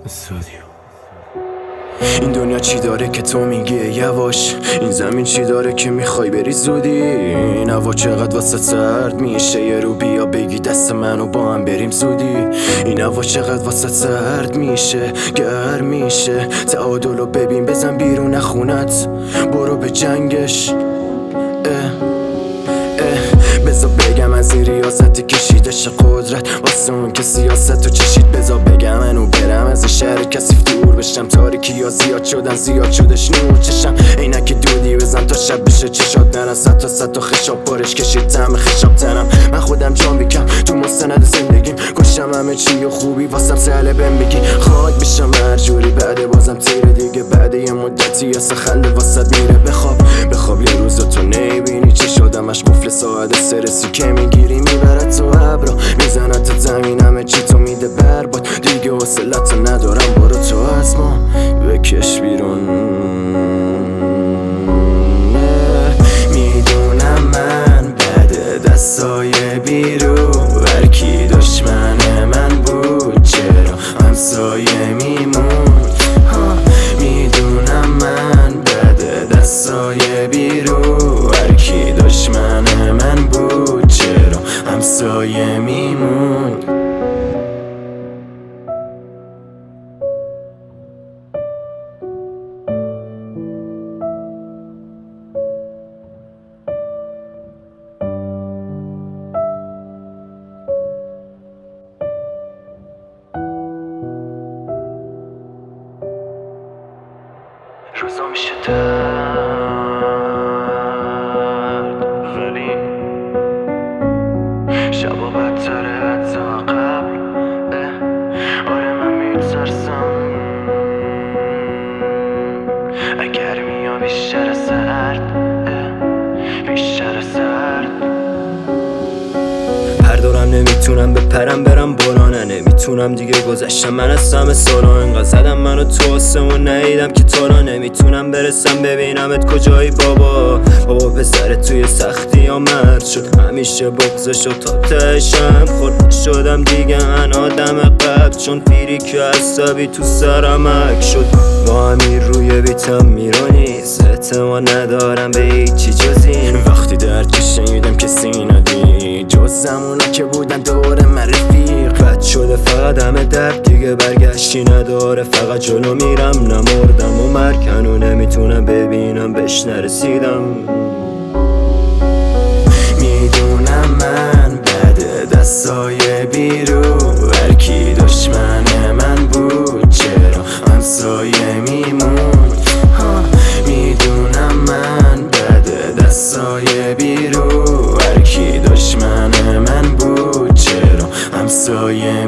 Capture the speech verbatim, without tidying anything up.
استودیو. این دنیا چی داره که تو میگی یواش؟ این زمین چی داره که میخوای بری زودی؟ این هوا چقدر واسه سرد میشه؟ یه رو بیا بگی دست منو با هم بریم زودی. این هوا چقدر واسه سرد میشه، گرم میشه. تعادلو ببین، بزن بیرون خونت، برو به جنگش. اه اه بذار بگم از این ریاستی کشیدش قدرت واسه اون که سیاست رو چشید. بذار بگم منو برم از این شهر کسیف دور بشم. تاریکی ها زیاد شدن، زیاد شدش نور چشم. عینک دودی بزن تا شب بشه چشات نرن. صد تا صد تا خشاب بارش کشید طعم خشاب تنم. من خودم جان بیکم تو مستند زندگیم، کشم همه چی و خوبی واسم سهله بهم بگی. خاک بشم هر جوری بعد بازم تیره دیگه. بعد یه مدتی یا خنده واسط میره. بخواب بخواب یه روز تو نمیبینی چی شدمش قفل ساعت سرسی که میگیری میبرد تو ابرا، میزند تو زمین همه چی تو میده برباد. دیگه حوصله‌تو ندارم، برو تو از ما بکش بیرون. میدونم من بده دستای بیرون، ورکی دشمن من بود چرا همسایه میمون. میدونم من بده دستای بیرون، ورکی دشمن من بود چرا همسایه میمون. روزا میشه درد ولی شبا بدتره حتی قبل. آره من میترسم اگر میام بیشتر سرد، بیشتر سرد. هر دورم نمیتونم بپرم برم برانه، نمیتونم دیگه گذشتم من از همه سالا. انقدر زدم منو تو آسمون ندیدم که تو را نمیتونم برسم ببینمت کجایی بابا. بابا پسرت توی سختی ها مرد شد، همیشه بغضش و تا تهشم خورد شدم دیگه من آدم قبل. چون پیری که عصبی تو سرم حک شد، با همین روی بیتم میرونیست. اعتماد ندارم به هیچی جز این. وقتی درد شنیدم کسی ندید جز زمونا که بودن دور من رفیق. بد شده فقط همه درد دیگه برگشتی نداره. فقط جلو میرم نمردم و مرگ هنو نمیتونم ببینم بهش نرسیدم. میدونم من بده دستای بیرون، ورکی دشمن من بود چرا همسایه میمون. میدونم من بده دستای بیرون، ورکی دشمن من بود چرا همسایه